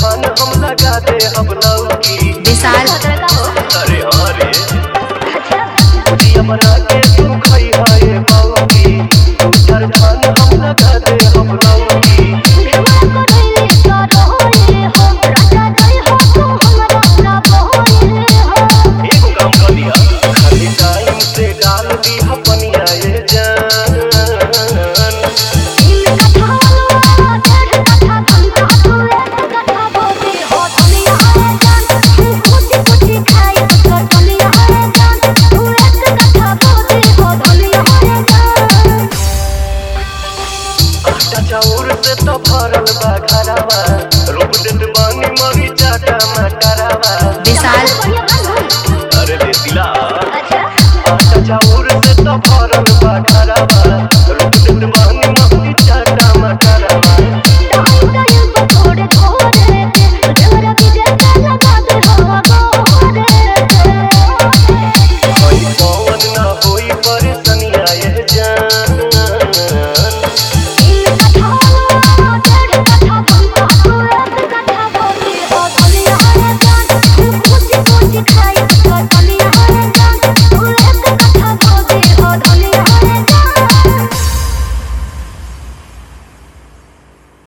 धान हम लगा दे हम लौकी विशाल अरे अरे हमरा के तू खई है बाउकी उधर धान हम लगा दे हम लौकी खाली टाइम से डाल दी अपनिया ये जान चाउर से तो भरल बा घरवा रोप देत बानी मरीचा टमाटरवा विशाल